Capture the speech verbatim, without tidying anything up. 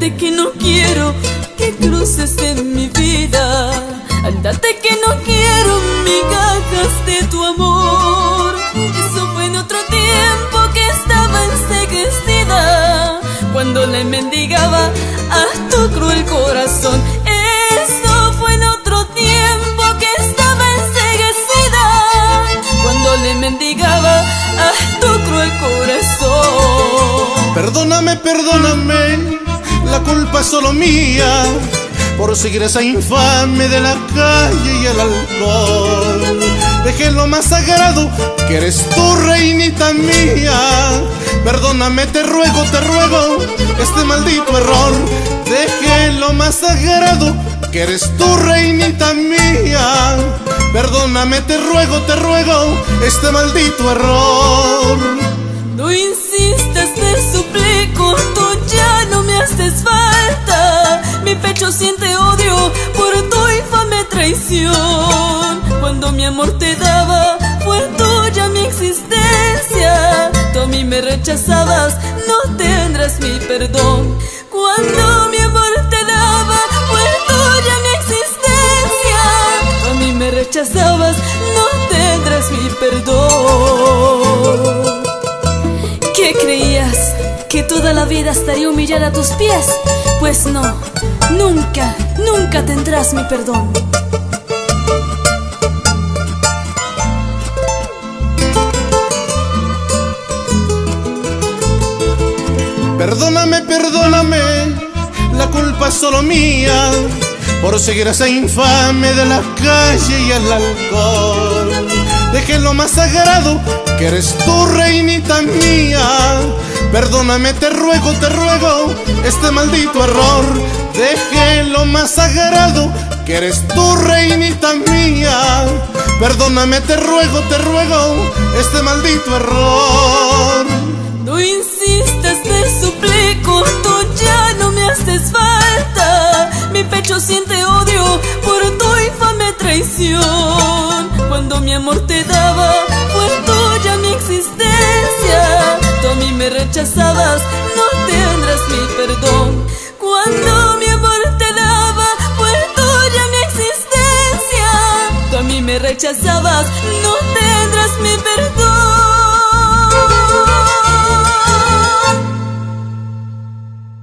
Ándate que no quiero que cruces en mi vida. Ándate que no quiero migajas de tu amor. Eso fue en otro tiempo que estaba enseguecida, cuando le mendigaba a tu cruel corazón. Eso fue en otro tiempo que estaba enseguecida, cuando le mendigaba a tu cruel corazón. Perdóname, perdóname, la culpa es solo mía por seguir esa infame de la calle y el alcohol. Dejé lo más sagrado, que eres tu reinita mía. Perdóname, te ruego, te ruego, este maldito error. Dejé lo más sagrado, que eres tu reinita mía. Perdóname, te ruego, te ruego, este maldito error. No insistas, te suplico, tú ya no me haces falta. Mi pecho siente odio por tu infame traición. Cuando mi amor te daba, fue tuya mi existencia. Tú a mí me rechazabas, no tendrás mi perdón. Cuando mi amor te daba, fue tuya mi existencia. Tú a mí me rechazabas, no tendrás mi perdón. ¿Qué creías? ¿Que toda la vida estaría humillada a tus pies? Pues no, nunca, nunca tendrás mi perdón. Perdóname, perdóname, la culpa es solo mía por seguir a esa infame de la calle y el alcohol. Dejé lo más sagrado, que eres tu reinita mía. Perdóname, te ruego, te ruego, este maldito error. Dejé lo más sagrado, que eres tu reinita mía. Perdóname, te ruego, te ruego, este maldito error. No insistas, te suplico, tú ya no me haces falta. Mi pecho siente odio por tu infame traición. Cuando mi amor te daba, fue tuya mi existencia. Tú a mí me rechazabas, no tendrás mi perdón. Cuando mi amor te daba, fue tuya mi existencia. Tú a mí me rechazabas, no